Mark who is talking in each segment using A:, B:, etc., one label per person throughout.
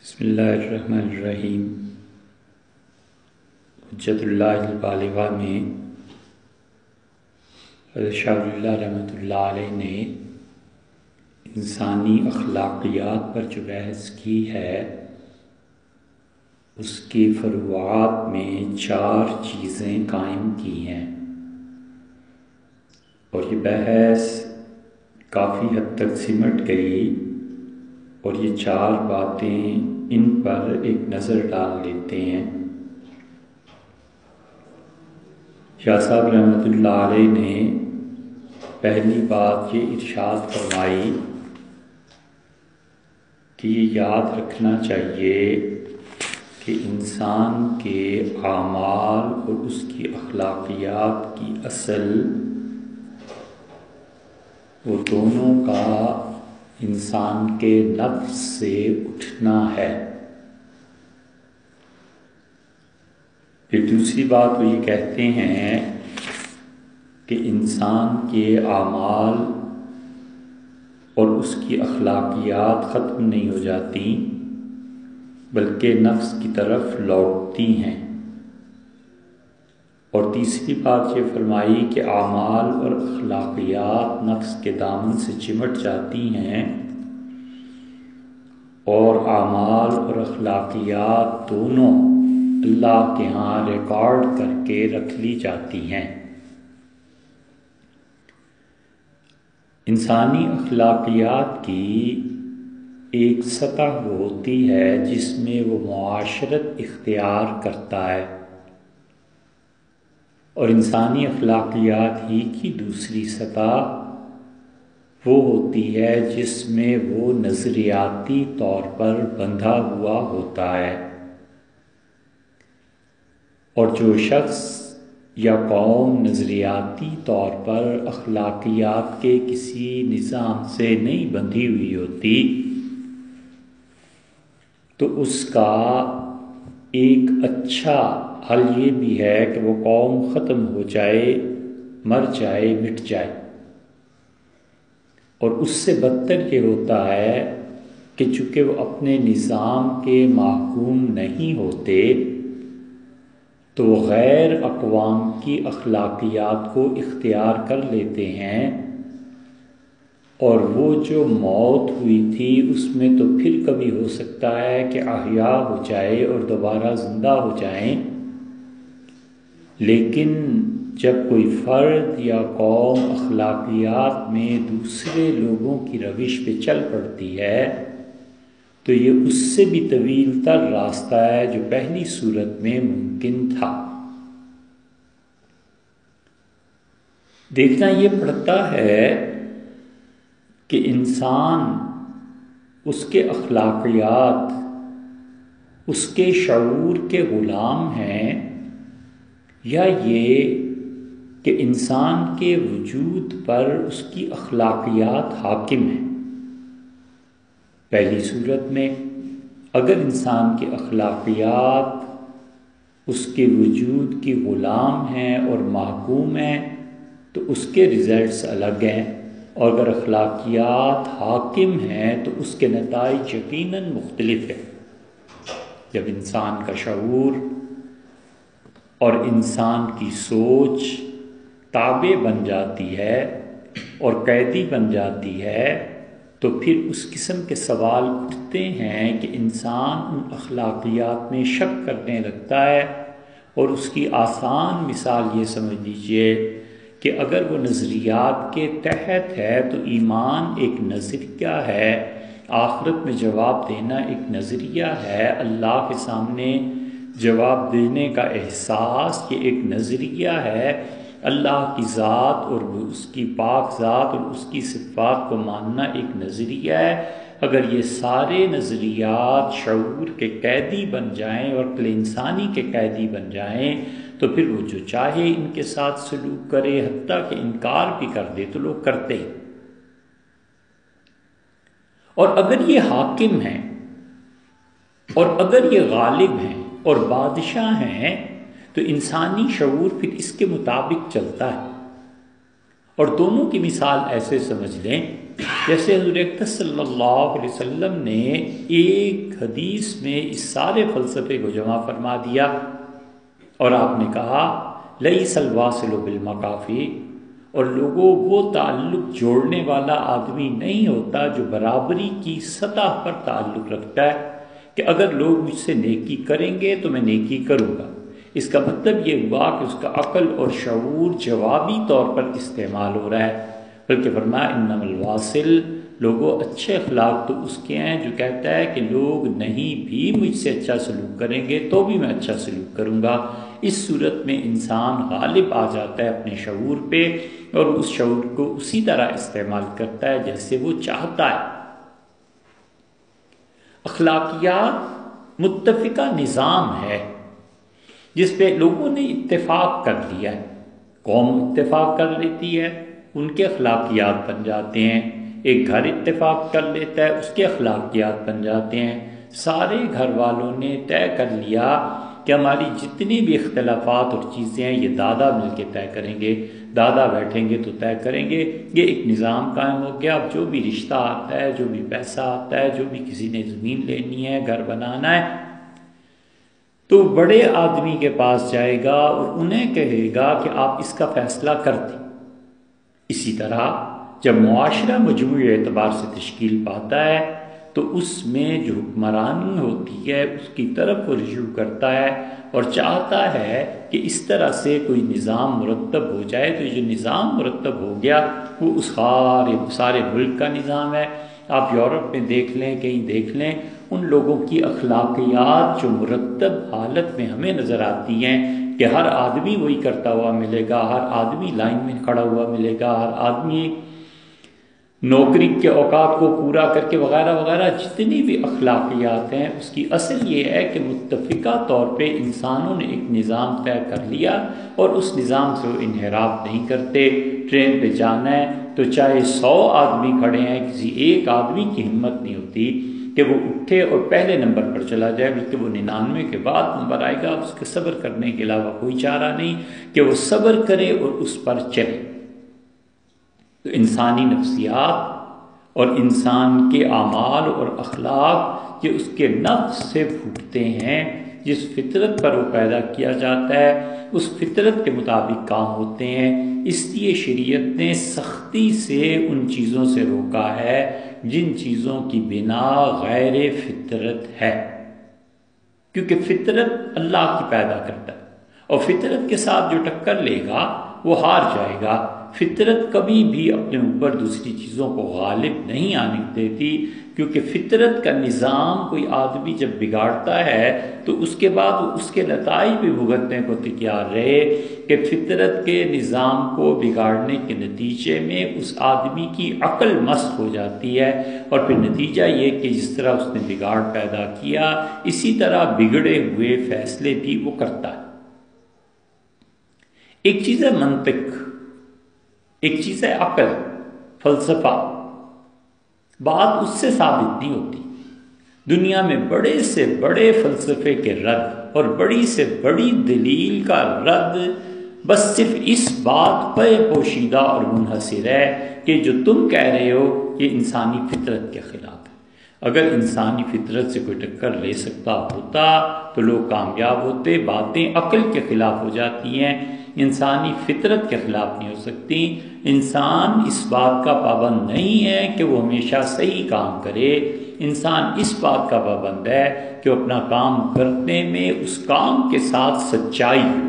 A: بسم اللہ الرحمن الرحیم۔ حجت اللہ البالغہ میں حضرت شاہ ولی اللہ رحمۃ اللہ علیہ نے انسانی اخلاقیات پر جو بحث کی ہے اس کی فروعات میں 4 چیزیں قائم کی ہیں، اور یہ بحث کافی حد تک سمٹ گئی، اور یہ 4 باتیں ان پر ایک نظر ڈال لیتے ہیں۔ شاہ صاحب رحمۃ اللہ علیہ نے پہلی بات یہ ارشاد فرمائی کہ یہ یاد رکھنا چاہیے کہ انسان کے اعمال اور اس کی اخلاقیات کی اصل وہ دونوں کا انسان کے نفس سے اٹھنا ہے۔ پھر دوسری بات وہ یہ کہتے ہیں کہ انسان کے اعمال اور اس کی اخلاقیات ختم نہیں ہو جاتی بلکہ نفس کی طرف لوٹتی ہیں۔ اور تیسری بات یہ فرمائی کہ اعمال اور اخلاقیات نفس کے دامن سے چمٹ جاتی ہیں، اور اعمال اور اخلاقیات دونوں اللہ کے ہاں ریکارڈ کر کے رکھ لی جاتی ہیں۔ انسانی اخلاقیات کی ایک سطح وہ ہوتی ہے جس میں وہ معاشرت اختیار کرتا ہے، اور انسانی اخلاقیات ہی کی دوسری سطح وہ ہوتی ہے جس میں وہ نظریاتی طور پر بندھا ہوا ہوتا ہے، اور جو شخص یا قوم نظریاتی طور پر اخلاقیات کے کسی نظام سے نہیں بندھی ہوئی ہوتی تو اس کا ایک اچھا حل یہ بھی ہے کہ وہ قوم ختم ہو جائے، مر جائے، مٹ جائے۔ اور اس سے بدتر یہ ہوتا ہے کہ چونکہ وہ اپنے نظام کے محکوم نہیں ہوتے تو وہ غیر اقوام کی اخلاقیات کو اختیار کر لیتے ہیں، اور وہ جو موت ہوئی تھی اس میں تو پھر کبھی ہو سکتا ہے کہ احیاء ہو جائے اور دوبارہ زندہ ہو جائیں، لیکن جب کوئی فرد یا قوم اخلاقیات میں دوسرے لوگوں کی روش پہ چل پڑتی ہے تو یہ اس سے بھی طویل تر راستہ ہے جو پہلی صورت میں ممکن تھا۔ دیکھنا یہ پڑتا ہے کہ انسان، اس کے اخلاقیات، اس کے شعور کے غلام ہیں، یا یہ کہ انسان کے وجود پر اس کی اخلاقیات حاکم ہیں۔ پہلی صورت میں اگر انسان کی اخلاقیات اس کے وجود کی غلام ہیں اور محکوم ہیں تو اس کے رزلٹس الگ ہیں، اور اگر اخلاقیات حاکم ہیں تو اس کے نتائج یقیناً مختلف ہیں۔ جب انسان کا شعور اور انسان کی سوچ تابع بن جاتی ہے اور قیدی بن جاتی ہے تو پھر اس قسم کے سوال اٹھتے ہیں کہ انسان ان اخلاقیات میں شک کرنے لگتا ہے، اور اس کی آسان مثال یہ سمجھ لیجئے کہ اگر وہ نظریات کے تحت ہے تو ایمان ایک نظریہ ہے، آخرت میں جواب دینا ایک نظریہ ہے، اللہ کے سامنے جواب دینے کا احساس یہ ایک نظریہ ہے، اللہ کی ذات اور اس کی پاک ذات اور اس کی صفات کو ماننا ایک نظریہ ہے۔ اگر یہ سارے نظریات شعور کے قیدی بن جائیں اور عقل انسانی کے قیدی بن جائیں تو پھر وہ جو چاہے ان کے ساتھ سلوک کرے، حتیٰ کہ انکار بھی کر دے تو لوگ کرتے ہیں۔ اور اگر یہ حاکم ہیں اور اگر یہ غالب ہیں اور بادشاہ ہیں تو انسانی شعور پھر اس کے مطابق چلتا ہے۔ اور دونوں کی مثال ایسے سمجھ لیں جیسے حضور اکرم صلی اللہ علیہ وسلم نے ایک حدیث میں اس سارے فلسفے کو جمع فرما دیا اور آپ نے کہا لیس الواصل بالمقافی، اور لوگوں وہ تعلق جوڑنے والا آدمی نہیں ہوتا جو برابری کی سطح پر تعلق رکھتا ہے کہ اگر لوگ مجھ سے نیکی کریں گے تو میں نیکی کروں گا۔ اس کا مطلب یہ ہوا کہ اس کا عقل اور شعور جوابی طور پر استعمال ہو رہا ہے، بلکہ فرمایا انما الواصل، لوگوں اچھے اخلاق تو اس کے ہیں جو کہتا ہے کہ لوگ نہیں بھی مجھ سے اچھا سلوک کریں گے تو بھی میں اچھا سلوک کروں گا۔ اس صورت میں انسان غالب آ جاتا ہے اپنے شعور پہ اور اس شعور کو اسی طرح استعمال کرتا ہے جیسے وہ چاہتا ہے۔ اخلاقیات متفقہ نظام ہے جس پہ لوگوں نے اتفاق کر لیا ہے، قوم اتفاق کر لیتی ہے، ان کے اخلاقیات بن جاتے ہیں، ایک گھر اتفاق کر لیتا ہے، اس کے اخلاقیات بن جاتے ہیں، سارے گھر والوں نے طے کر لیا کہ ہماری جتنی بھی اختلافات اور چیزیں ہیں یہ دادا مل کے طے کریں گے، دادا بیٹھیں گے تو طے کریں گے، یہ ایک نظام قائم ہو گیا۔ اب جو بھی رشتہ آتا ہے، جو بھی پیسہ آتا ہے، جو بھی کسی نے زمین لینی ہے، گھر بنانا ہے، تو بڑے آدمی کے پاس جائے گا اور انہیں کہے گا کہ آپ اس کا فیصلہ کر دیں۔ اسی طرح جب معاشرہ مجموعی اعتبار سے تشکیل پاتا ہے تو اس میں جو حکمرانی ہوتی ہے اس کی طرف وہ رجوع کرتا ہے اور چاہتا ہے کہ اس طرح سے کوئی نظام مرتب ہو جائے۔ تو یہ جو نظام مرتب ہو گیا وہ اس سارے ملک کا نظام ہے۔ آپ یورپ میں دیکھ لیں، کہیں دیکھ لیں، ان لوگوں کی اخلاقیات جو مرتب حالت میں ہمیں نظر آتی ہیں کہ ہر آدمی وہی کرتا ہوا ملے گا، ہر آدمی لائن میں کھڑا ہوا ملے گا، ہر آدمی نوکری کے اوقات کو پورا کر کے وغیرہ وغیرہ، جتنی بھی اخلاقیات ہیں اس کی اصل یہ ہے کہ متفقہ طور پہ انسانوں نے ایک نظام طے کر لیا اور اس نظام سے وہ انحراف نہیں کرتے۔ ٹرین پہ جانا ہے تو چاہے 100 آدمی کھڑے ہیں، کسی ایک آدمی کی ہمت نہیں ہوتی کہ وہ اٹھے اور پہلے نمبر پر چلا جائے، بلکہ وہ 99 کے بعد نمبر آئے گا۔ اس کے صبر کرنے کے علاوہ کوئی چارہ نہیں کہ وہ صبر کرے اور اس پر چلے۔ تو انسانی نفسیات اور انسان کے اعمال اور اخلاق یہ اس کے نفس سے پھوٹتے ہیں، جس فطرت پر وہ پیدا کیا جاتا ہے اس فطرت کے مطابق کام ہوتے ہیں۔ اس لیے شریعت نے سختی سے ان چیزوں سے روکا ہے جن چیزوں کی بنا غیر فطرت ہے، کیونکہ فطرت اللہ کی پیدا کرتا ہے اور فطرت کے ساتھ جو ٹکر لے گا وہ ہار جائے گا۔ فطرت کبھی بھی اپنے اوپر دوسری چیزوں کو غالب نہیں آنے دیتی، کیونکہ فطرت کا نظام کوئی آدمی جب بگاڑتا ہے تو اس کے بعد وہ اس کے نتائج بھی بھگتنے کو تیار رہے کہ فطرت کے نظام کو بگاڑنے کے نتیجے میں اس آدمی کی عقل مست ہو جاتی ہے، اور پھر نتیجہ یہ کہ جس طرح اس نے بگاڑ پیدا کیا اسی طرح بگڑے ہوئے فیصلے بھی وہ کرتا ہے۔ ایک چیز ہے منطق، ایک چیز ہے عقل، فلسفہ، بات اس سے ثابت نہیں ہوتی۔ دنیا میں بڑے سے بڑے فلسفے کے رد اور بڑی سے بڑی دلیل کا رد بس صرف اس بات پہ پوشیدہ اور منحصر ہے کہ جو تم کہہ رہے ہو یہ انسانی فطرت کے خلاف ہے۔ اگر انسانی فطرت سے کوئی ٹکر لے سکتا ہوتا تو لوگ کامیاب ہوتے۔ باتیں عقل کے خلاف ہو جاتی ہیں، انسانی فطرت کے خلاف نہیں ہو سکتی۔ انسان اس بات کا پابند نہیں ہے کہ وہ ہمیشہ صحیح کام کرے، انسان اس بات کا پابند ہے کہ وہ اپنا کام کرنے میں اس کام کے ساتھ سچائی ہو۔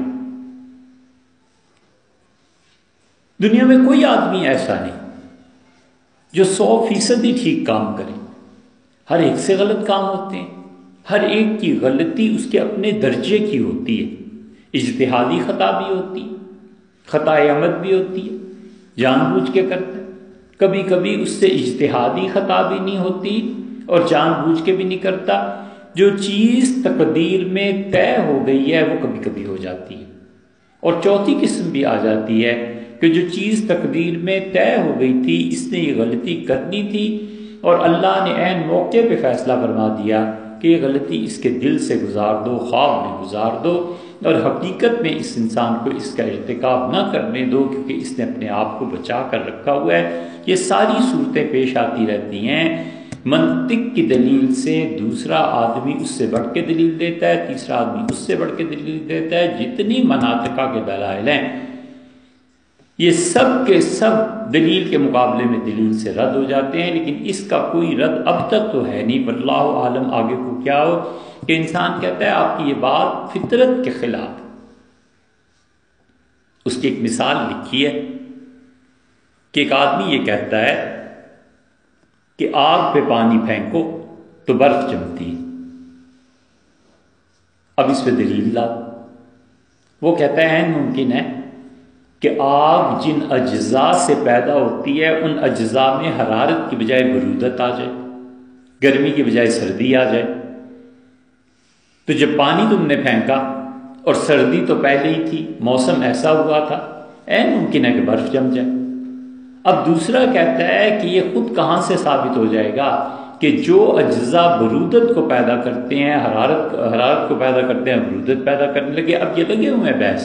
A: دنیا میں کوئی آدمی ایسا نہیں جو 100% ہی ٹھیک کام کرے، ہر ایک سے غلط کام ہوتے ہیں، ہر ایک کی غلطی اس کے اپنے درجے کی ہوتی ہے۔ اجتہادی خطا بھی ہوتی ہے، خطا عمد بھی ہوتی ہے، جان بوجھ کے کرتا ہے، کبھی کبھی اس سے اجتہادی خطا بھی نہیں ہوتی اور جان بوجھ کے بھی نہیں کرتا۔ جو چیز تقدیر میں طے ہو گئی ہے وہ کبھی کبھی ہو جاتی ہے۔ اور چوتھی قسم بھی آ جاتی ہے کہ جو چیز تقدیر میں طے ہو گئی تھی، اس نے یہ غلطی کرنی تھی اور اللہ نے عین موقع پہ فیصلہ فرما دیا کہ یہ غلطی اس کے دل سے گزار دو، خواب میں گزار دو، اور حقیقت میں اس انسان کو اس کا ارتکاب نہ کرنے دو، کیونکہ اس نے اپنے آپ کو بچا کر رکھا ہوا ہے۔ یہ ساری صورتیں پیش آتی رہتی ہیں، منطق کی دلیل سے دوسرا آدمی اس سے بڑھ کے دلیل دیتا ہے، تیسرا آدمی اس سے بڑھ کے دلیل دیتا ہے۔ جتنی مناطقہ کے دلائل ہیں یہ سب کے سب دلیل کے مقابلے میں دلیل سے رد ہو جاتے ہیں، لیکن اس کا کوئی رد اب تک تو ہے نہیں، واللہ عالم آگے کو کیا ہو، کہ انسان کہتا ہے آپ کی یہ بات فطرت کے خلاف۔ اس کی ایک مثال لکھی ہے کہ ایک آدمی یہ کہتا ہے کہ آگ پہ پانی پھینکو تو برف جمتی ہے۔ اب اس پہ دلیل لا، وہ کہتا ہے ممکن ہے کہ آگ جن اجزاء سے پیدا ہوتی ہے ان اجزاء میں حرارت کی بجائے برودت آ جائے، گرمی کی بجائے سردی آ جائے۔ تو جب پانی تم نے پھینکا اور سردی تو پہلے ہی تھی، موسم ایسا ہوا تھا، ممکن ہے کہ برف جم جائے۔ اب دوسرا کہتا ہے کہ یہ خود کہاں سے ثابت ہو جائے گا کہ جو اجزاء برودت کو پیدا کرتے ہیں، حرارت کو پیدا کرتے ہیں، برودت پیدا کرنے لگے۔ اب یہ لگے ہوئے ہیں بحث۔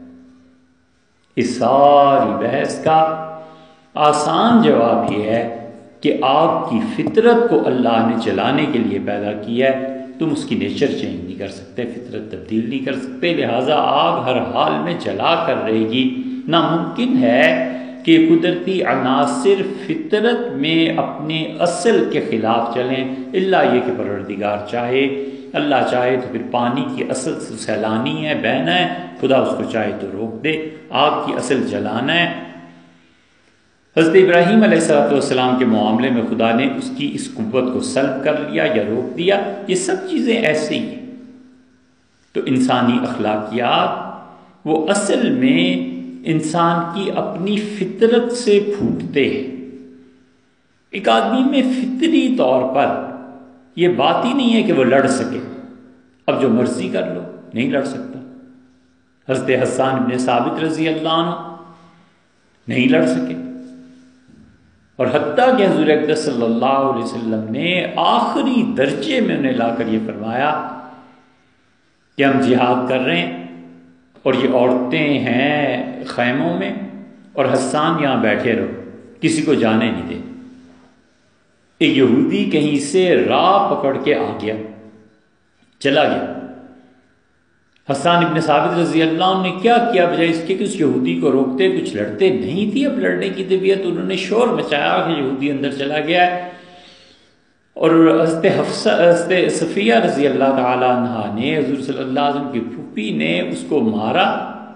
A: اس ساری بحث کا آسان جواب یہ ہے کہ آگ کی فطرت کو اللہ نے جلانے کے لیے پیدا کیا ہے، تم اس کی نیچر چینج نہیں کر سکتے، فطرت تبدیل نہیں کر سکتے، لہٰذا آگ ہر حال میں جلا کر رہے گی۔ ناممکن ہے کہ قدرتی عناصر فطرت میں اپنے اصل کے خلاف چلیں، الا یہ کہ پروردگار چاہے، اللہ چاہے تو پھر پانی کی اصل سے سیلانی ہے، بہنا ہے، خدا اس کو چاہے تو روک دے۔ آگ کی اصل جلانا ہے۔ حضرت ابراہیم علیہ السلام کے معاملے میں خدا نے اس کی اس قوت کو سلب کر لیا یا روک دیا، یہ سب چیزیں ایسے ہی ہیں۔ تو انسانی اخلاقیات وہ اصل میں انسان کی اپنی فطرت سے پھوٹتے ہیں۔ ایک آدمی میں فطری طور پر یہ بات ہی نہیں ہے کہ وہ لڑ سکے، اب جو مرضی کر لو، نہیں لڑ سکتا۔ حضرت حسان بن ثابت رضی اللہ عنہ نہیں لڑ سکے، اور حتیٰ کہ حضور اقدس صلی اللہ علیہ وسلم نے آخری درجے میں انہیں لا کر یہ فرمایا کہ ہم جہاد کر رہے ہیں اور یہ عورتیں ہیں خیموں میں اور حسان یہاں بیٹھے رہو، کسی کو جانے نہیں دے۔ ایک یہودی کہیں سے راہ پکڑ کے آ گیا، چلا گیا۔ حسان ابن ثابت رضی اللہ عنہ نے کیا کیا، بجائے اس کے کہ اس یہودی کو روکتے، کچھ لڑتے نہیں تھی اب لڑنے کی طبیعت، انہوں نے شور مچایا کہ یہودی اندر چلا گیا ہے، اور حضرت صفیہ رضی اللہ تعالی عنہ نے، حضور صلی اللہ علیہ وسلم کی پھوپھی نے اس کو مارا،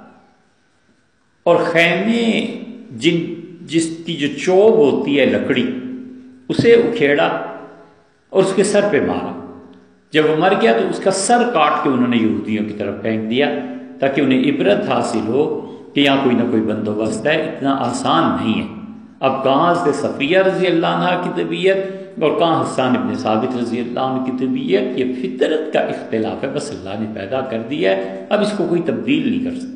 A: اور خیمے جس کی جو چوب ہوتی ہے لکڑی، اسے اکھیڑا اور اس کے سر پہ مارا۔ جب وہ مر گیا تو اس کا سر کاٹ کے انہوں نے یہودیوں کی طرف پھینک دیا، تاکہ انہیں عبرت حاصل ہو کہ یہاں کوئی نہ کوئی بندوبست ہے، اتنا آسان نہیں ہے۔ اب کہاں سے صفیہ رضی اللہ عنہ کی طبیعت اور کہاں حسان ابن ثابت رضی اللہ عنہ کی طبیعت، یہ فطرت کا اختلاف ہے، بس اللہ نے پیدا کر دیا ہے، اب اس کو کوئی تبدیل نہیں کر سکتا۔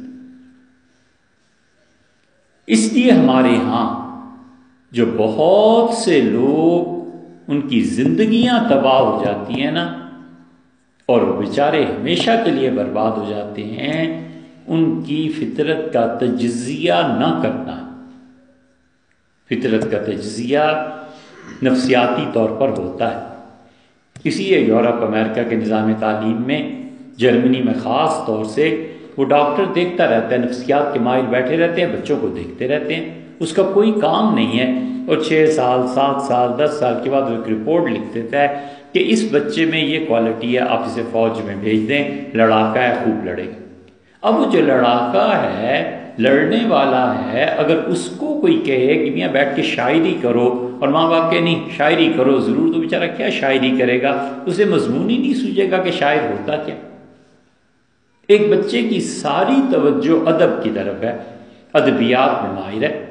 A: اس لیے ہمارے ہاں جو بہت سے لوگ ان کی زندگیاں تباہ ہو جاتی ہیں نا، اور بیچارے ہمیشہ کے لیے برباد ہو جاتے ہیں، ان کی فطرت کا تجزیہ نہ کرنا۔ فطرت کا تجزیہ نفسیاتی طور پر ہوتا ہے، اسی لیے یورپ امریکہ کے نظام تعلیم میں، جرمنی میں خاص طور سے، وہ ڈاکٹر دیکھتا رہتا ہے، نفسیات کے ماہر بیٹھے رہتے ہیں، بچوں کو دیکھتے رہتے ہیں، اس کا کوئی کام نہیں ہے، اور 6 سال 7 سال 10 سال کے بعد وہ ایک رپورٹ لکھ دیتا ہے کہ اس بچے میں یہ کوالٹی ہے، آپ اسے فوج میں بھیج دیں، لڑاکا ہے، خوب لڑے گا۔ اب وہ جو لڑاکا ہے، لڑنے والا ہے، اگر اس کو کوئی کہے کہ میاں بیٹھ کے شاعری کرو، اور ماں باپ کہ نہیں شاعری کرو ضرور، تو بیچارہ کیا شاعری کرے گا، اسے مضمون ہی نہیں سوچے گا کہ شاعر ہوتا کیا۔ ایک بچے کی ساری توجہ ادب کی طرف ہے، ادبیات میں ماہر ہے،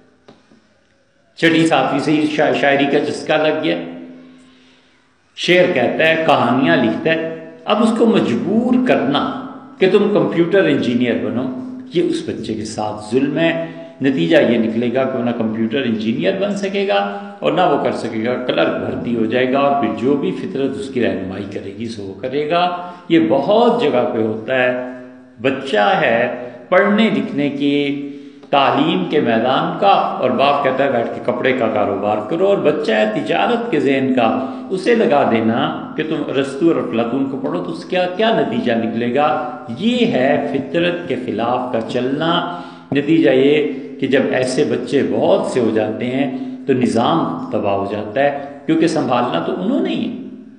A: 6 7ویں سے ہی شاعری کا چسکا لگ گیا، شعر کہتا ہے، کہانیاں لکھتا ہے۔ اب اس کو مجبور کرنا کہ تم کمپیوٹر انجینئر بنو، یہ اس بچے کے ساتھ ظلم ہے۔ نتیجہ یہ نکلے گا کہ وہ نہ کمپیوٹر انجینئر بن سکے گا اور نہ وہ کر سکے گا کلرک بھرتی ہو جائے گا، اور پھر جو بھی فطرت اس کی رہنمائی کرے گی سو وہ کرے گا۔ یہ بہت جگہ پہ ہوتا ہے، بچہ ہے پڑھنے لکھنے کی تعلیم کے میدان کا، اور باپ کہتا ہے بیٹھ کے کپڑے کا کاروبار کرو، اور بچہ ہے تجارت کے ذہن کا، اسے لگا دینا کہ تم ارسطو اور افلاطون کو پڑھو تو اس کا کیا نتیجہ نکلے گا؟ یہ ہے فطرت کے خلاف کا چلنا۔ نتیجہ یہ کہ جب ایسے بچے بہت سے ہو جاتے ہیں تو نظام تباہ ہو جاتا ہے، کیونکہ سنبھالنا تو انہوں نے ہی ہے۔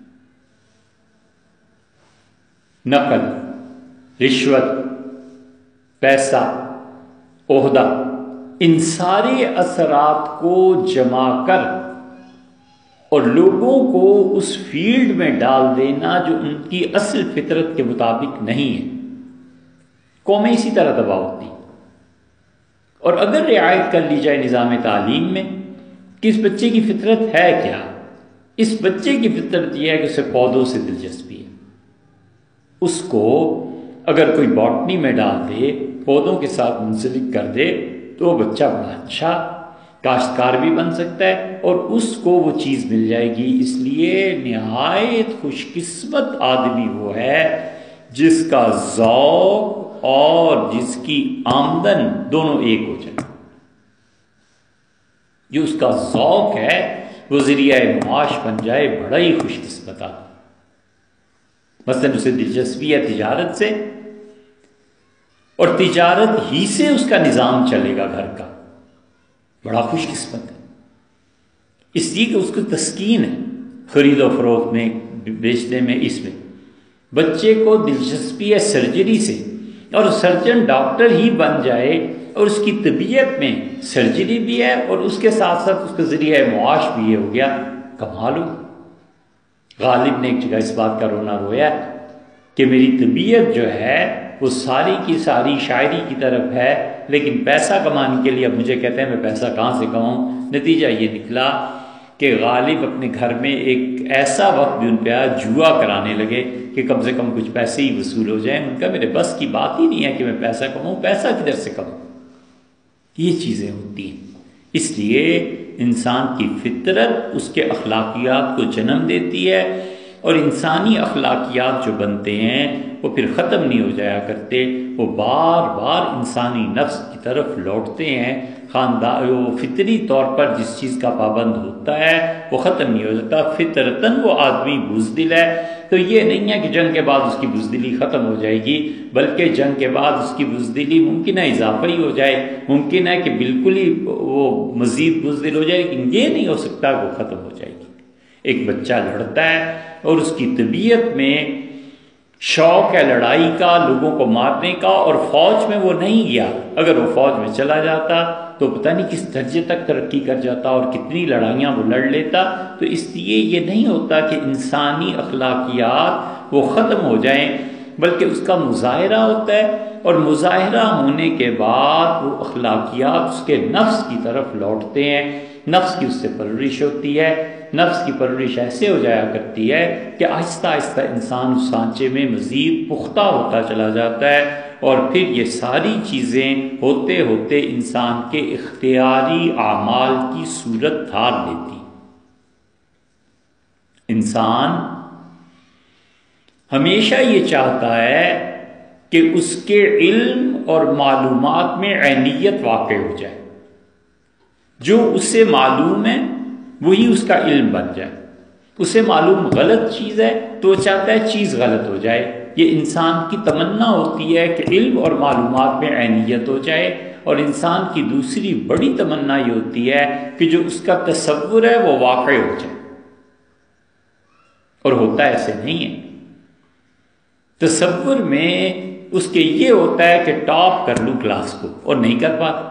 A: نقل، رشوت، پیسہ، عہدہ، ان سارے اثرات کو جمع کر اور لوگوں کو اس فیلڈ میں ڈال دینا جو ان کی اصل فطرت کے مطابق نہیں ہے، قومیں اسی طرح تباہ ہوتی ہیں۔ اور اگر رعایت کر لی جائے نظام تعلیم میں کہ اس بچے کی فطرت ہے کیا، اس بچے کی فطرت یہ ہے کہ اسے پودوں سے دلچسپی ہے، اس کو اگر کوئی باٹنی میں ڈال دے، پودوں کے ساتھ منسلک کر دے، تو وہ بچہ بڑا اچھا کاشتکار بھی بن سکتا ہے اور اس کو وہ چیز مل جائے گی۔ اس لیے نہایت خوش قسمت آدمی وہ ہے جس کا ذوق اور جس کی آمدن دونوں ایک ہو جائے۔ جو اس کا ذوق ہے وہ ذریعہ معاش بن جائے، بڑا ہی خوش قسمت آدمی۔ مثلاً اسے دلچسپی ہے تجارت سے، اور تجارت ہی سے اس کا نظام چلے گا گھر کا، بڑا خوش قسمت ہے، اس لیے کہ اس کو تسکین ہے خرید و فروخت میں، بیچنے میں، اس میں۔ بچے کو دلچسپی ہے سرجری سے، اور سرجن ڈاکٹر ہی بن جائے اور اس کی طبیعت میں سرجری بھی ہے اور اس کے ساتھ ساتھ اس کا ذریعہ معاش بھی یہ ہو گیا، کمال ہو۔ غالب نے ایک جگہ اس بات کا رونا رویا کہ میری طبیعت جو ہے وہ ساری کی ساری شاعری کی طرف ہے، لیکن پیسہ کمانے کے لیے اب مجھے کہتے ہیں میں پیسہ کہاں سے کماؤں۔ نتیجہ یہ نکلا کہ غالب اپنے گھر میں ایک ایسا وقت بھی ان پہ آیا، جوا کرانے لگے کہ کم سے کم کچھ پیسے ہی وصول ہو جائیں۔ ان کا میرے بس کی بات ہی نہیں ہے کہ میں پیسہ کماؤں، پیسہ کدھر سے کماؤں؟ یہ چیزیں ہوتی ہیں۔ اس لیے انسان کی فطرت اس کے اخلاقیات کو جنم دیتی ہے، اور انسانی اخلاقیات جو بنتے ہیں وہ پھر ختم نہیں ہو جایا کرتے، وہ بار بار انسانی نفس کی طرف لوٹتے ہیں۔ خاندان وہ فطری طور پر جس چیز کا پابند ہوتا ہے وہ ختم نہیں ہو جاتا، فطرتاً وہ آدمی بزدل ہے۔ تو یہ نہیں ہے کہ جنگ کے بعد اس کی بزدلی ختم ہو جائے گی، بلکہ جنگ کے بعد اس کی بزدلی ممکن ہے اضافہ ہی ہو جائے، ممکن ہے کہ بالکل ہی وہ مزید بزدل ہو جائے، لیکن یہ نہیں ہو سکتا کہ وہ ختم ہو جائے گی۔ ایک بچہ لڑتا ہے اور اس کی طبیعت میں شوق ہے لڑائی کا، لوگوں کو مارنے کا، اور فوج میں وہ نہیں گیا۔ اگر وہ فوج میں چلا جاتا تو پتہ نہیں کس درجے تک ترقی کر جاتا اور کتنی لڑائیاں وہ لڑ لیتا۔ تو اس لیے یہ نہیں ہوتا کہ انسانی اخلاقیات وہ ختم ہو جائیں، بلکہ اس کا مظاہرہ ہوتا ہے، اور مظاہرہ ہونے کے بعد وہ اخلاقیات اس کے نفس کی طرف لوٹتے ہیں، نفس کی اس سے پرورش ہوتی ہے۔ نفس کی پرورش ایسے ہو جایا کرتی ہے کہ آہستہ آہستہ انسان اس سانچے میں مزید پختہ ہوتا چلا جاتا ہے، اور پھر یہ ساری چیزیں ہوتے ہوتے انسان کے اختیاری اعمال کی صورت دھار لیتی۔ انسان ہمیشہ یہ چاہتا ہے کہ اس کے علم اور معلومات میں عینیت واقع ہو جائے، جو اسے معلوم ہے وہی اس کا علم بن جائے۔ اسے معلوم غلط چیز ہے تو وہ چاہتا ہے چیز غلط ہو جائے۔ یہ انسان کی تمنا ہوتی ہے کہ علم اور معلومات میں عینیت ہو جائے، اور انسان کی دوسری بڑی تمنا یہ ہوتی ہے کہ جو اس کا تصور ہے وہ واقع ہو جائے، اور ہوتا ایسے نہیں ہے۔ تصور میں اس کے یہ ہوتا ہے کہ ٹاپ کر لوں کلاس کو، اور نہیں کر پاتا۔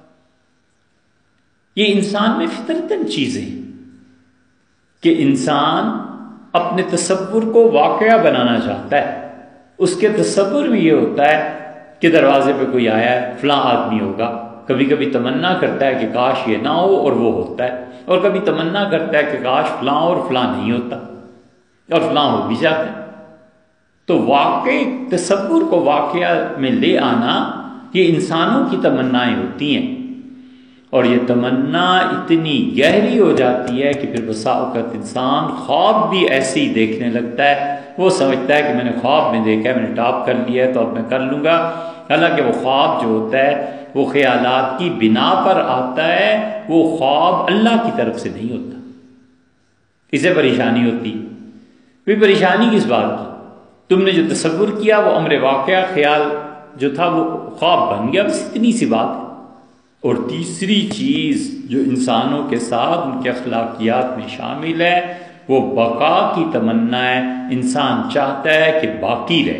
A: یہ انسان میں فطرتاً چیزیں ہیں کہ انسان اپنے تصور کو واقعہ بنانا چاہتا ہے۔ اس کے تصور میں یہ ہوتا ہے کہ دروازے پہ کوئی آیا ہے، فلاں آدمی ہوگا۔ کبھی کبھی تمنا کرتا ہے کہ کاش یہ نہ ہو، اور وہ ہوتا ہے، اور کبھی تمنا کرتا ہے کہ کاش فلاں اور فلاں نہیں ہوتا، اور فلاں ہو بھی جاتا ہے۔ تو واقع تصور کو واقعہ میں لے آنا یہ انسانوں کی تمنائیں ہوتی ہیں، اور یہ تمنا اتنی گہری ہو جاتی ہے کہ پھر بسا اوقات انسان خواب بھی ایسے ہی دیکھنے لگتا ہے. وہ سمجھتا ہے کہ میں نے خواب میں دیکھا ہے، میں نے ٹاپ کر لیا ہے تو اب میں کر لوں گا. حالانکہ وہ خواب جو ہوتا ہے وہ خیالات کی بنا پر آتا ہے، وہ خواب اللہ کی طرف سے نہیں ہوتا. اسے پریشانی ہوتی. پھر پریشانی کس بات کی؟ تم نے جو تصور کیا وہ امر واقعہ، خیال جو تھا وہ خواب بن گیا، بس اتنی سی بات ہے. اور تیسری چیز جو انسانوں کے ساتھ ان کے اخلاقیات میں شامل ہے وہ بقا کی تمنا ہے. انسان چاہتا ہے کہ باقی رہے،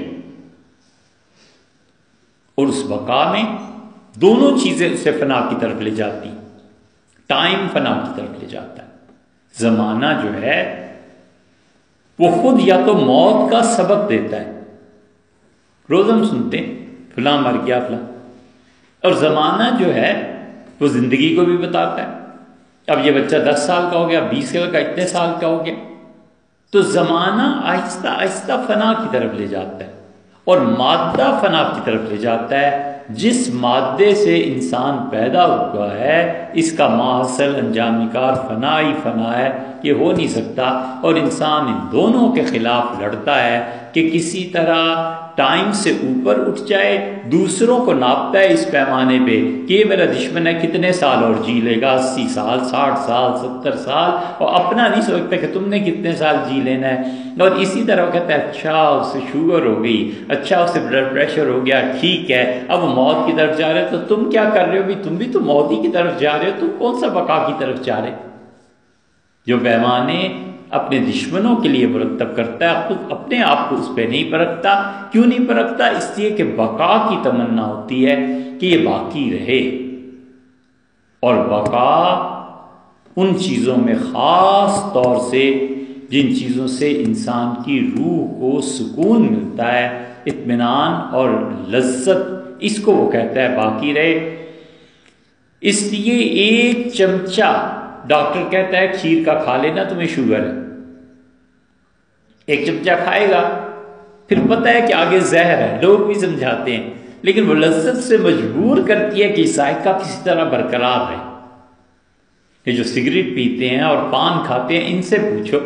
A: اور اس بقا میں دونوں چیزیں اسے فنا کی طرف لے جاتی. ٹائم فنا کی طرف لے جاتا ہے. زمانہ جو ہے وہ خود یا تو موت کا سبق دیتا ہے. روز ہم سنتے ہیں فلاں مر گیا فلاں، اور زمانہ جو ہے وہ زندگی کو بھی بتاتا ہے. اب یہ بچہ 10 سال کا ہو گیا، 20 سال کا، اتنے سال کا ہو گیا. تو زمانہ آہستہ آہستہ فنا کی طرف لے جاتا ہے، اور مادہ فنا کی طرف لے جاتا ہے. جس مادے سے انسان پیدا ہوا ہے اس کا ماحصل انجام کار فنا ہی فنا ہے، یہ ہو نہیں سکتا. اور انسان ان دونوں کے خلاف لڑتا ہے کہ کسی طرح ٹائم سے اوپر اٹھ جائے. دوسروں کو ناپتا ہے اس پیمانے پہ کہ یہ میرا دشمن ہے، کتنے سال اور جی لے گا، 80 سال، 60 سال، 70 سال، اور اپنا نہیں سوچتا کہ تم نے کتنے سال جی لینا ہے. اور اسی طرح وہ کہتا ہے اچھا اسے شوگر ہو گئی، اچھا اسے بلڈ پریشر ہو گیا، ٹھیک ہے اب وہ موت کی طرف جا رہے ہیں. تو تم کیا کر رہے ہو بھی؟ تم بھی تو موت ہی کی طرف جا رہے ہو. تم کون سا بقا کی طرف جا رہے؟ جو پیمانے اپنے دشمنوں کے لیے مرتب کرتا ہے خود اپنے آپ کو اس پہ نہیں پرکھتا. کیوں نہیں پرکھتا؟ اس لیے کہ بقا کی تمنا ہوتی ہے کہ یہ باقی رہے. اور بقا ان چیزوں میں خاص طور سے جن چیزوں سے انسان کی روح کو سکون ملتا ہے، اطمینان اور لذت، اس کو وہ کہتا ہے باقی رہے. اس لیے ایک چمچہ ڈاکٹر کہتا ہے کھیر کا کھا لینا، تمہیں شوگر ہے. ایک چمچہ کھائے گا، پھر پتہ ہے کہ آگے زہر ہے، لوگ بھی سمجھاتے ہیں، لیکن وہ لذت سے مجبور کرتی ہے کہ ذائقہ کسی طرح برقرار رہے. یہ جو سگریٹ پیتے ہیں اور پان کھاتے ہیں ان سے پوچھو،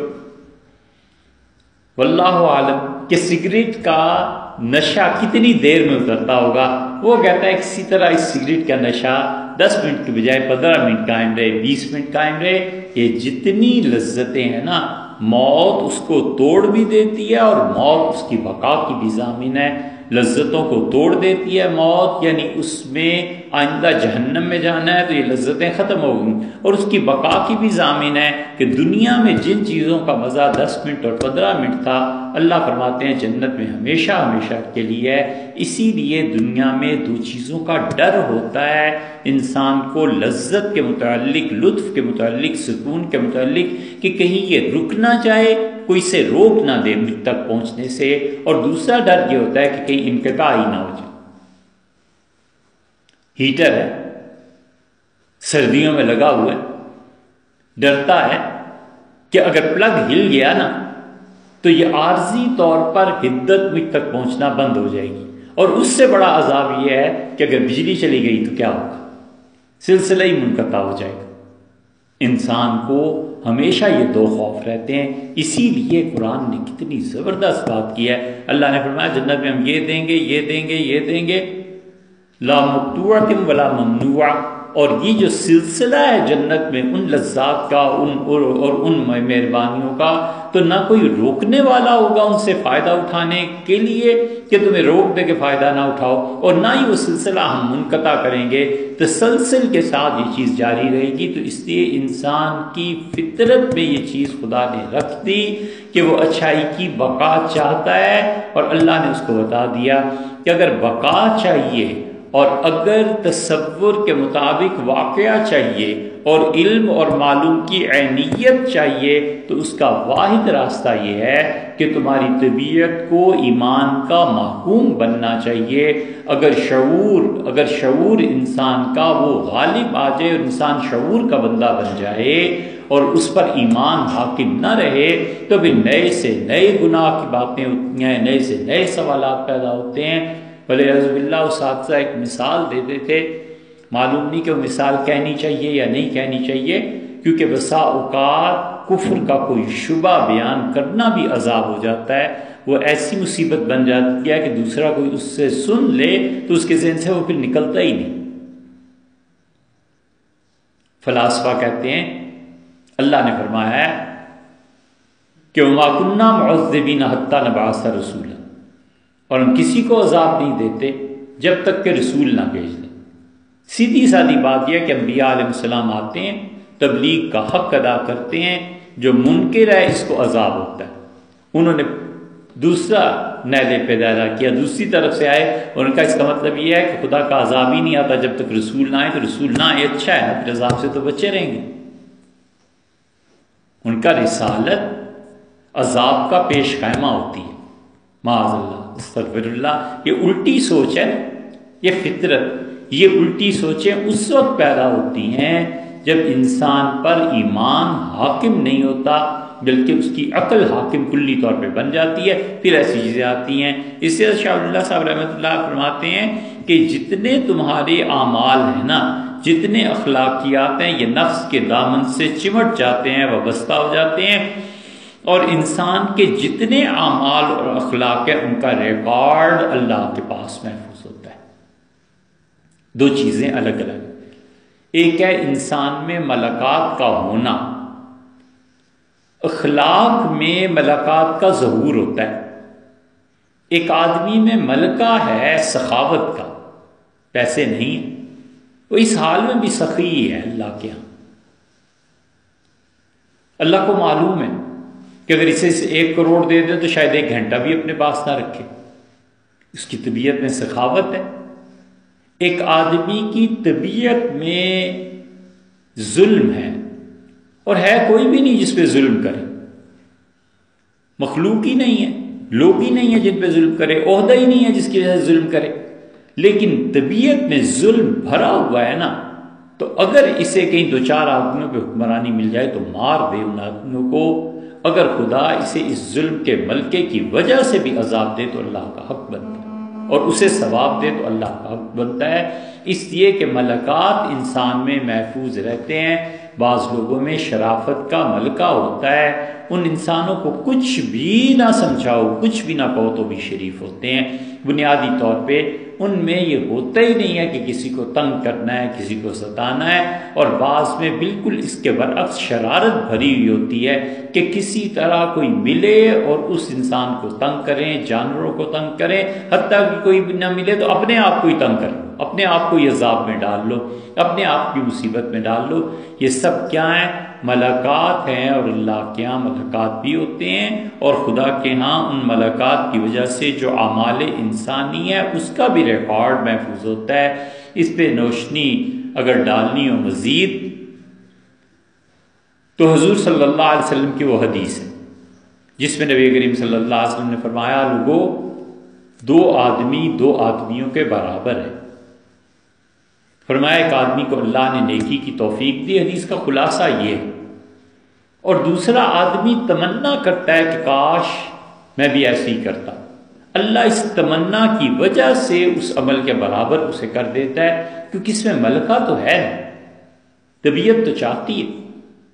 A: واللہ عالم، کہ سگریٹ کا نشہ کتنی دیر میں اترتا ہوگا. وہ کہتا ہے کسی طرح اس سگریٹ کا نشہ 10 منٹ کی بجائے 15 منٹ قائم رہے، 20 منٹ قائم رہے. یہ جتنی لذتیں ہیں نا، موت اس کو توڑ بھی دیتی ہے، اور موت اس کی بقا کی بھی ضامن ہے. لذتوں کو توڑ دیتی ہے موت، یعنی اس میں آئندہ جہنم میں جانا ہے تو یہ لذتیں ختم ہو گئیں. اور اس کی بقا کی بھی ضامن ہے کہ دنیا میں جن چیزوں کا مزہ 10 منٹ اور 15 منٹ تھا، اللہ فرماتے ہیں جنت میں ہمیشہ ہمیشہ کے لیے ہے. اسی لیے دنیا میں دو چیزوں کا ڈر ہوتا ہے انسان کو، لذت کے متعلق، لطف کے متعلق، سکون کے متعلق، کہ کہیں یہ رک نہ جائے، کوئی سے روک نہ دے مجھ تک پہنچنے سے. اور دوسرا ڈر یہ ہوتا ہے کہ کہیں انقطاع ہی نہ ہو جائے. ہیٹر ہے، سردیوں میں لگا ہوا ہے، ڈرتا ہے کہ اگر پلگ ہل گیا نا تو یہ عارضی طور پر حدت مجھ تک پہنچنا بند ہو جائے گی. اور اس سے بڑا عذاب یہ ہے کہ اگر بجلی چلی گئی تو کیا ہوگا، سلسلہ ہی منقطع ہو جائے گا. انسان کو ہمیشہ یہ دو خوف رہتے ہیں. اسی لیے قرآن نے کتنی زبردست بات کی ہے. اللہ نے فرمایا جنت میں ہم یہ دیں گے، یہ دیں گے، یہ دیں گے، لا مقطوعۃ ولا ممنوع. اور یہ جو سلسلہ ہے جنت میں ان لذات کا اور ان مہربانیوں کا، تو نہ کوئی روکنے والا ہوگا ان سے فائدہ اٹھانے کے لیے کہ تمہیں روک دے کہ فائدہ نہ اٹھاؤ، اور نہ ہی وہ سلسلہ ہم منقطع کریں گے، تسلسل کے ساتھ یہ چیز جاری رہے گی. تو اس لیے انسان کی فطرت میں یہ چیز خدا نے رکھ دی کہ وہ اچھائی کی بقا چاہتا ہے. اور اللہ نے اس کو بتا دیا کہ اگر بقا چاہیے اور اگر تصور کے مطابق واقعہ چاہیے اور علم اور معلوم کی عینیت چاہیے، تو اس کا واحد راستہ یہ ہے کہ تمہاری طبیعت کو ایمان کا محکوم بننا چاہیے. اگر شعور انسان کا وہ غالب آ جائے اور انسان شعور کا بندہ بن جائے اور اس پر ایمان حاکم نہ رہے، تو بھی نئے سے نئے گناہ کی باتیں ہوتی ہیں، نئے سے نئے سوالات پیدا ہوتے ہیں. بھلے رضو اللہ اساتذہ ایک مثال دیتے تھے، معلوم نہیں کہ وہ مثال کہنی چاہیے یا نہیں کہنی چاہیے، کیونکہ بسا اوقات کفر کا کوئی شبہ بیان کرنا بھی عذاب ہو جاتا ہے، وہ ایسی مصیبت بن جاتی ہے کہ دوسرا کوئی اس سے سن لے تو اس کے ذہن سے وہ پھر نکلتا ہی نہیں۔ فلاسفہ کہتے ہیں اللہ نے فرمایا ہے کہ وَمَا كُنَّا مُعَذِّبِينَ حَتَّى نَبْعَثَ رَسُولًا، اور ہم کسی کو عذاب نہیں دیتے جب تک کہ رسول نہ بھیج دیں۔ سیدھی سادی بات یہ ہے کہ انبیاء علیہ السلام آتے ہیں، تبلیغ کا حق ادا کرتے ہیں، جو منکر ہے اس کو عذاب ہوتا ہے۔ انہوں نے دوسرا نیلے پیدا کیا، دوسری طرف سے آئے، اور ان کا اس کا مطلب یہ ہے کہ خدا کا عذاب ہی نہیں آتا جب تک رسول نہ آئے، تو رسول نہ آئے اچھا ہے، پھر عذاب سے تو بچے رہیں گے۔ ان کا رسالت عذاب کا پیش خیمہ ہوتی ہے، معاذ اللہ، استغفر اللہ۔ یہ الٹی سوچ ہے، یہ فطرت، یہ الٹی سوچیں اس وقت پیدا ہوتی ہیں جب انسان پر ایمان حاکم نہیں ہوتا بلکہ اس کی عقل حاکم کلی طور پہ بن جاتی ہے، پھر ایسی چیزیں آتی ہیں۔ اس سے شاہ اللہ صاحب رحمۃ اللہ فرماتے ہیں کہ جتنے تمہارے اعمال ہیں نا، جتنے اخلاقیات ہیں، یہ نفس کے دامن سے چمٹ جاتے ہیں، وابستہ ہو جاتے ہیں، اور انسان کے جتنے اعمال اور اخلاق ہیں ان کا ریکارڈ اللہ کے پاس محفوظ ہوتا ہے۔ دو چیزیں الگ الگ، ایک ہے انسان میں ملکات کا ہونا، اخلاق میں ملکات کا ظہور ہوتا ہے۔ ایک آدمی میں ملکہ ہے سخاوت کا، پیسے نہیں ہیں، وہ اس حال میں بھی سخی ہے اللہ کے ہاں۔ اللہ کو معلوم ہے کہ اگر اسے 1 کروڑ دے دے تو شاید 1 گھنٹہ بھی اپنے پاس نہ رکھے، اس کی طبیعت میں سخاوت ہے۔ ایک آدمی کی طبیعت میں ظلم ہے، اور ہے کوئی بھی نہیں جس پہ ظلم کرے، مخلوق ہی نہیں ہے، لوگ ہی نہیں ہے جن پہ ظلم کرے، عہدہ ہی نہیں ہے جس کی وجہ سے ظلم کرے، لیکن طبیعت میں ظلم بھرا ہوا ہے نا، تو اگر اسے کہیں 2-4 آدمیوں پہ حکمرانی مل جائے تو مار دے ان آدمیوں کو۔ اگر خدا اسے اس ظلم کے ملکے کی وجہ سے بھی عذاب دے تو اللہ کا حق بنتا ہے، اور اسے ثواب دے تو اللہ کا حق بنتا ہے، اس لیے کہ ملکات انسان میں محفوظ رہتے ہیں۔ بعض لوگوں میں شرافت کا ملکہ ہوتا ہے، ان انسانوں کو کچھ بھی نہ سمجھاؤ، کچھ بھی نہ کہو تو بھی شریف ہوتے ہیں۔ بنیادی طور پہ ان میں یہ ہوتا ہی نہیں ہے کہ کسی کو تنگ کرنا ہے، کسی کو ستانا ہے، اور بعض میں بالکل اس کے برعکس شرارت بھری ہوئی ہوتی ہے کہ کسی طرح کوئی ملے اور اس انسان کو تنگ کریں، جانوروں کو تنگ کریں، حتیٰ کہ کوئی نہ ملے تو اپنے آپ کو ہی تنگ کر لو، اپنے آپ کو یہ عذاب میں ڈال لو، اپنے آپ کی مصیبت میں ڈال لو۔ یہ سب کیا ہیں؟ ملکات ہیں، اور اللہ کے ہاں ملکات بھی ہوتے ہیں، اور خدا کے ہاں ان ملکات کی وجہ سے جو اعمال انسانی ہے اس کا بھی ریکارڈ محفوظ ہوتا ہے۔ اس پہ نوشنی اگر ڈالنی ہو مزید تو حضور صلی اللہ علیہ وسلم کی وہ حدیث ہے جس میں نبی کریم صلی اللہ علیہ وسلم نے فرمایا، لوگوں 2 آدمی 2 آدمیوں کے برابر ہے۔ فرمایا ایک آدمی کو اللہ نے نیکی کی توفیق دی، حدیث کا خلاصہ یہ ہے، اور دوسرا آدمی تمنا کرتا ہے کہ کاش میں بھی ایسے ہی کرتا۔ اللہ اس تمنا کی وجہ سے اس عمل کے برابر اسے کر دیتا ہے، کیونکہ اس میں ملکہ تو ہے، طبیعت تو چاہتی ہے۔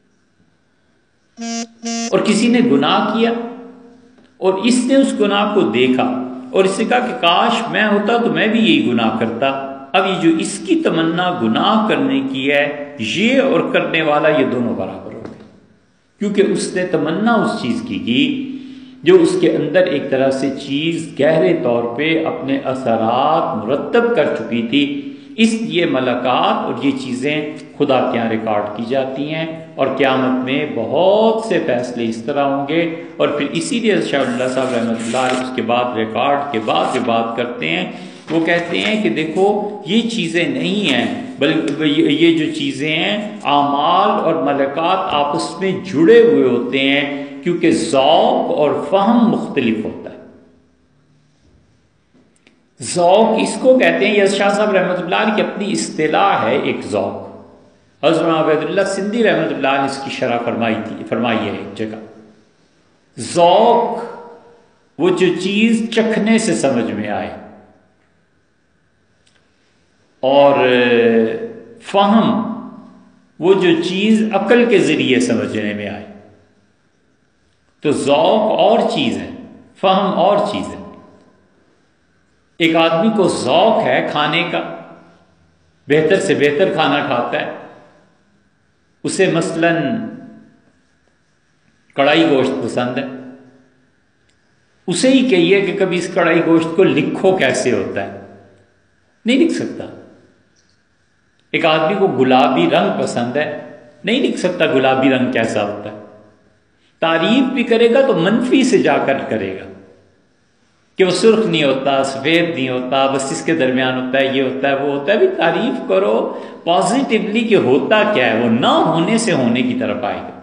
A: اور کسی نے گناہ کیا اور اس نے اس گناہ کو دیکھا اور اس نے کہا کہ کاش میں ہوتا تو میں بھی یہی گناہ کرتا۔ اب یہ جو اس کی تمنا گناہ کرنے کی ہے، یہ اور کرنے والا، یہ دونوں برابر ہو گئے، کیونکہ اس نے تمنا اس چیز کی جو اس کے اندر ایک طرح سے چیز گہرے طور پہ اپنے اثرات مرتب کر چکی تھی۔ اس لیے ملکات اور یہ چیزیں خدا کے یہاں ریکارڈ کی جاتی ہیں، اور قیامت میں بہت سے فیصلے اس طرح ہوں گے۔ اور پھر اسی لیے شاہ اللہ صاحب رحمۃ اللہ علیہ اس کے بعد ریکارڈ کے بعد جو بات کرتے ہیں وہ کہتے ہیں کہ دیکھو یہ چیزیں نہیں ہیں، بلکہ یہ جو چیزیں ہیں اعمال اور ملکات آپس میں جڑے ہوئے ہوتے ہیں، کیونکہ ذوق اور فہم مختلف ہوتا ہے۔ ذوق اس کو کہتے ہیں، یہ شاہ صاحب رحمۃ اللہ علیہ کی اپنی اصطلاح ہے ایک ذوق۔ حضرت عبید اللہ سندھی رحمۃ اللہ علیہ اس کی شرح فرمائی ہے ایک جگہ، ذوق وہ جو چیز چکھنے سے سمجھ میں آئے، اور فہم وہ جو چیز عقل کے ذریعے سمجھنے میں آئے. تو ذوق اور چیز ہے، فہم اور چیز ہے. ایک آدمی کو ذوق ہے کھانے کا، بہتر سے بہتر کھانا کھاتا ہے، اسے مثلاً کڑھائی گوشت پسند ہے، اسے ہی کہیے کہ کبھی اس کڑھائی گوشت کو لکھو کیسے ہوتا ہے، نہیں لکھ سکتا. ایک آدمی کو گلابی رنگ پسند ہے، نہیں لکھ سکتا گلابی رنگ کیسا ہوتا ہے. تعریف بھی کرے گا تو منفی سے جا کر کرے گا کہ وہ سرخ نہیں ہوتا، سفید نہیں ہوتا، بس اس کے درمیان ہوتا ہے، یہ ہوتا ہے، وہ ہوتا ہے. بھی تعریف کرو پازیٹیولی کہ ہوتا کیا ہے، وہ نہ ہونے سے ہونے کی طرف آئے گا.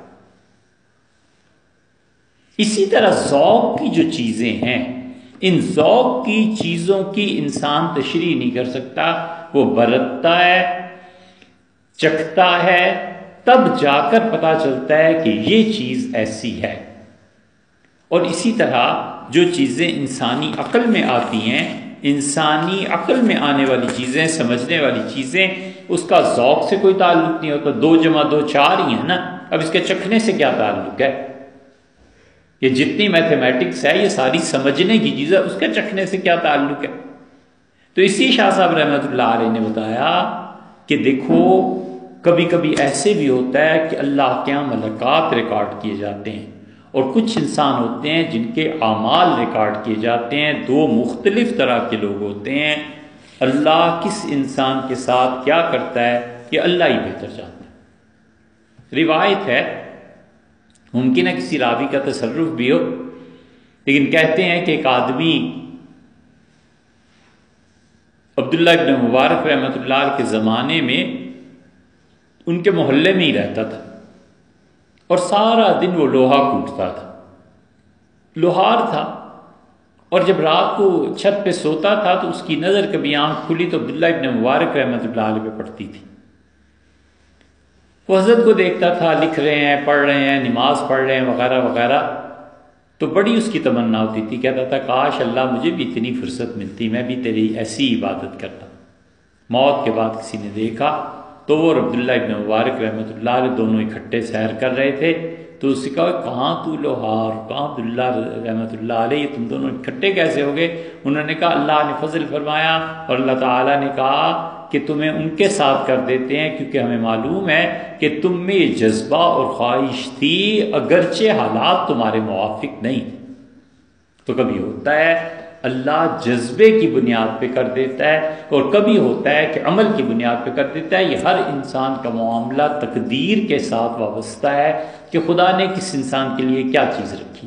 A: اسی طرح ذوق کی جو چیزیں ہیں، ان ذوق کی چیزوں کی انسان تشریح نہیں کر سکتا. وہ برتتا ہے، چکھتا ہے، تب جا کر پتہ چلتا ہے کہ یہ چیز ایسی ہے. اور اسی طرح جو چیزیں انسانی عقل میں آتی ہیں، انسانی عقل میں آنے والی چیزیں، سمجھنے والی چیزیں، اس کا ذوق سے کوئی تعلق نہیں ہوتا. 2 + 2 4 ہی ہے نا. اب اس کے چکھنے سے کیا تعلق ہے؟ یہ جتنی میتھمیٹکس ہے یہ ساری سمجھنے کی چیز ہے، اس کے چکھنے سے کیا تعلق ہے؟ تو اسی شاہ صاحب رحمۃ اللہ علیہ نے بتایا کہ دیکھو کبھی کبھی ایسے بھی ہوتا ہے کہ اللہ کے یہاں ملکات ریکارڈ کیے جاتے ہیں، اور کچھ انسان ہوتے ہیں جن کے اعمال ریکارڈ کیے جاتے ہیں. 2 مختلف طرح کے لوگ ہوتے ہیں. اللہ کس انسان کے ساتھ کیا کرتا ہے یہ اللہ ہی بہتر جانتا ہے. روایت ہے، ممکن ہے کسی راوی کا تصرف بھی ہو، لیکن کہتے ہیں کہ ایک آدمی عبداللہ ابن مبارک رحمۃ اللہ علیہ کے زمانے میں ان کے محلے میں ہی رہتا تھا، اور سارا دن وہ لوہا کوٹتا تھا. لوہار تھا، اور جب رات کو چھت پہ سوتا تھا تو اس کی نظر کبھی آنکھ کھلی تو عبداللہ ابن مبارک رحمۃ اللہ علیہ پہ پڑتی تھی. وہ حضرت کو دیکھتا تھا، لکھ رہے ہیں، پڑھ رہے ہیں، نماز پڑھ رہے ہیں، وغیرہ وغیرہ. تو بڑی اس کی تمنا ہوتی تھی، کہتا تھا کاش اللہ مجھے بھی اتنی فرصت ملتی، میں بھی تیری ایسی عبادت کرتا. موت کے بعد کسی نے دیکھا تو وہ عبداللہ ابن مبارک رحمۃ اللہ علیہ دونوں اکٹھے سیر کر رہے تھے. تو اس نے کہا کہاں تو لوہار، کہاں عبداللہ رحمۃ اللہ علیہ، یہ تم دونوں اکٹھے کیسے ہو گئے؟ انہوں نے کہا اللہ نے فضل فرمایا اور اللہ تعالیٰ نے کہا کہ تمہیں ان کے ساتھ کر دیتے ہیں، کیونکہ ہمیں معلوم ہے کہ تم میں یہ جذبہ اور خواہش تھی اگرچہ حالات تمہارے موافق نہیں. تو کبھی ہوتا ہے اللہ جذبے کی بنیاد پہ کر دیتا ہے، اور کبھی ہوتا ہے کہ عمل کی بنیاد پہ کر دیتا ہے. یہ ہر انسان کا معاملہ تقدیر کے ساتھ وابستہ ہے کہ خدا نے کس انسان کے لیے کیا چیز رکھی.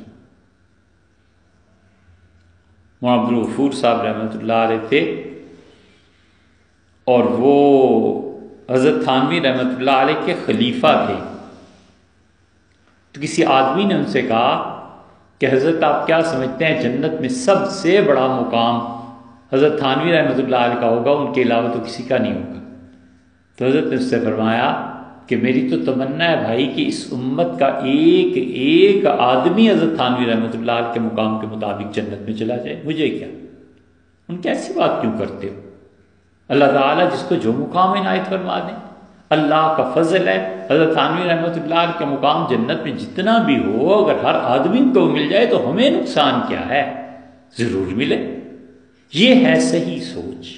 A: مولانا عبدالغفور صاحب رحمۃ اللہ علیہ تھے، اور وہ حضرت تھانوی رحمۃ اللہ علیہ کے خلیفہ تھے. تو کسی آدمی نے ان سے کہا کہ حضرت آپ کیا سمجھتے ہیں جنت میں سب سے بڑا مقام حضرت تھانوی رحمۃ اللہ علیہ کا ہوگا، ان کے علاوہ تو کسی کا نہیں ہوگا. تو حضرت نے اس سے فرمایا کہ میری تو تمنا ہے بھائی کہ اس امت کا ایک ایک آدمی حضرت تھانوی رحمۃ اللہ علیہ کے مقام کے مطابق جنت میں چلا جائے، مجھے کیا. ان کی ایسی بات کیوں کرتے ہو؟ اللہ تعالیٰ جس کو جو مقام عنایت فرما دیں، اللہ کا فضل ہے. حضرت تھانوی رحمۃ اللہ علیہ کا مقام جنت میں جتنا بھی ہو، اگر ہر آدمی کو مل جائے تو ہمیں نقصان کیا ہے؟ ضرور ملے. یہ ہے صحیح سوچ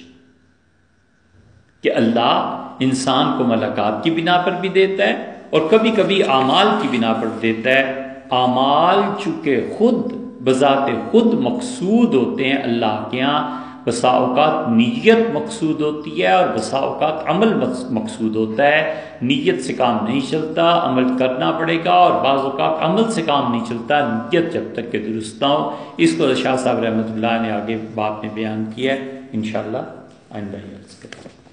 A: کہ اللہ انسان کو ملکات کی بنا پر بھی دیتا ہے اور کبھی کبھی اعمال کی بنا پر دیتا ہے. اعمال چونکہ خود بذات خود مقصود ہوتے ہیں اللہ کے یہاں، بسا اوقات نیت مقصود ہوتی ہے اور بسا اوقات عمل مقصود ہوتا ہے. نیت سے کام نہیں چلتا، عمل کرنا پڑے گا، اور بعض اوقات عمل سے کام نہیں چلتا نیت جب تک کہ درست نہ ہو. اس کو شاہ صاحب رحمۃ اللہ نے آگے بات میں بیان کیا ہے، انشاءاللہ آئندہ ہی عرض کریں.